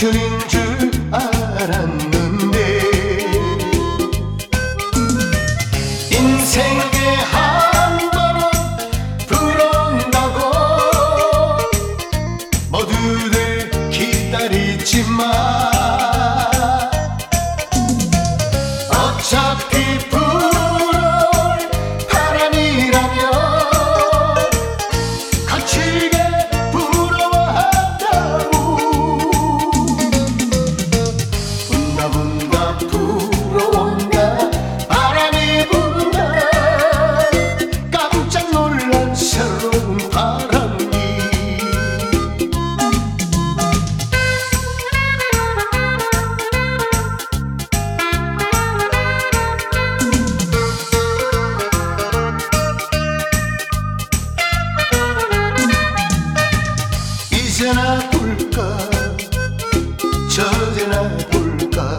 청춘인 줄 알았는데 인생에 한 번은 불어온다고 모두들 기다리지만 어차피 불어올 바람이라면 거칠게 부러워한다고 분다 불어온다 바람이 분다 깜짝 놀란 새로운 바람이 이제나 볼까 저제나 볼까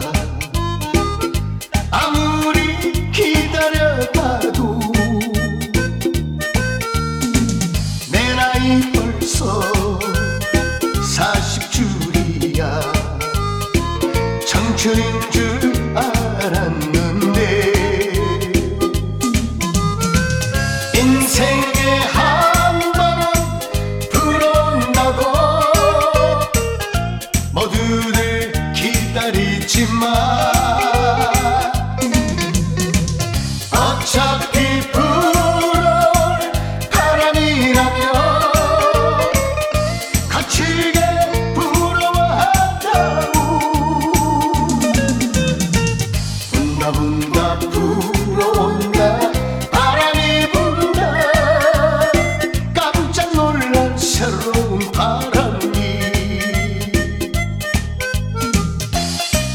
아무리 기다려봐도 내 나이 벌써 40줄이야 청춘인 줄 알았네